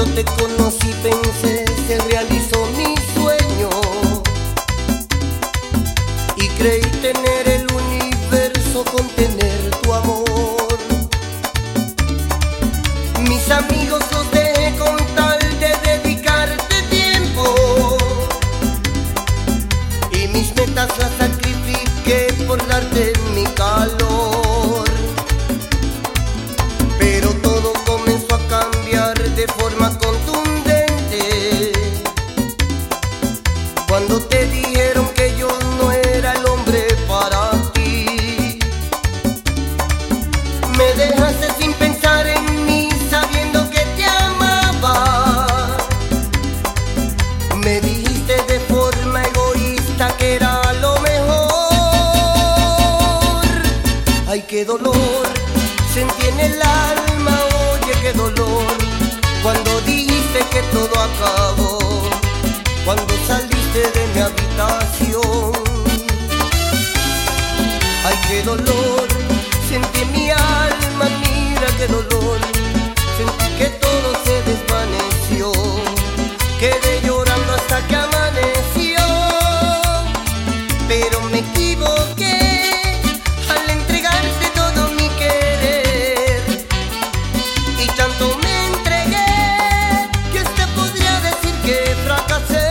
Cuando te conocí pensé, se realizó mi sueño y creí tener el universo, contener tu amor. Mis amigos los dejé con tal de dedicarte tiempo y mis metas las sacrifiqué por darte mi calor. Pero todo comenzó a cambiar de forma contundente cuando te dijeron que yo no era el hombre para ti. Me dejaste sin pensar en mí, sabiendo que te amaba. Me dijiste de forma egoísta que era lo mejor. Ay, qué dolor sentí en el alma, oye, qué dolor, cuando dijiste que todo acabó, cuando saliste de mi habitación. Ay, qué dolor sentí en mi alma, mira qué dolor, sentí que todo se desvaneció, quedé llorando hasta que amaneció. Pero me equivoqué al entregarte todo mi querer, y tanto me entregué que hasta podría decir que fracasé.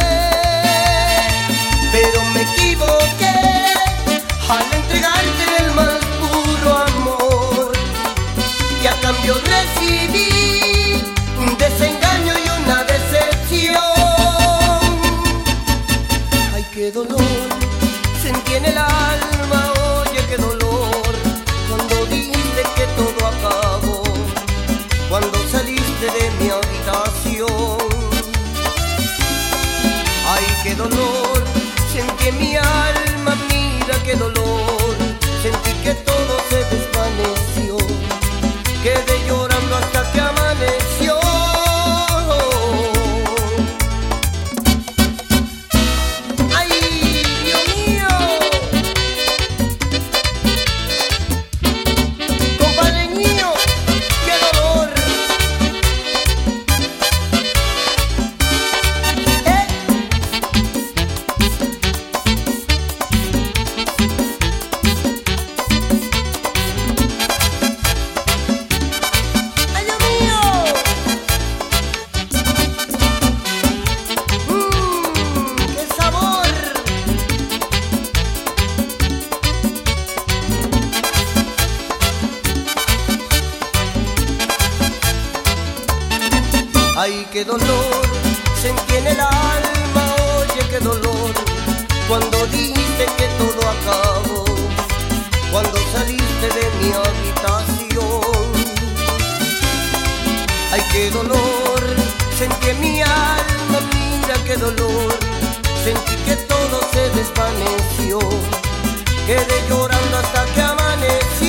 Pero me equivoqué al entregarte el más puro amor, y a cambio recibí un desengaño y una decepción. Ay, qué dolor sentí en el alma, oye, qué dolor, cuando dijiste que todo acabó, cuando saliste de mi habitación. Ay, qué dolor sentí en mi alma, mira qué dolor, sentí que todo se desvaneció, quedé llorando hasta que amaneció. Ay, Dios mío, compadre mío, qué dolor. Ay, Dios mío, qué sabor. Ay, qué dolor sentí en el alma, oye, qué dolor, cuando dijiste que todo acabó, cuando saliste de mi habitación. Ay, qué dolor sentí en mi alma, mira qué dolor, sentí que todo se desvaneció, quedé llorando hasta que amaneció.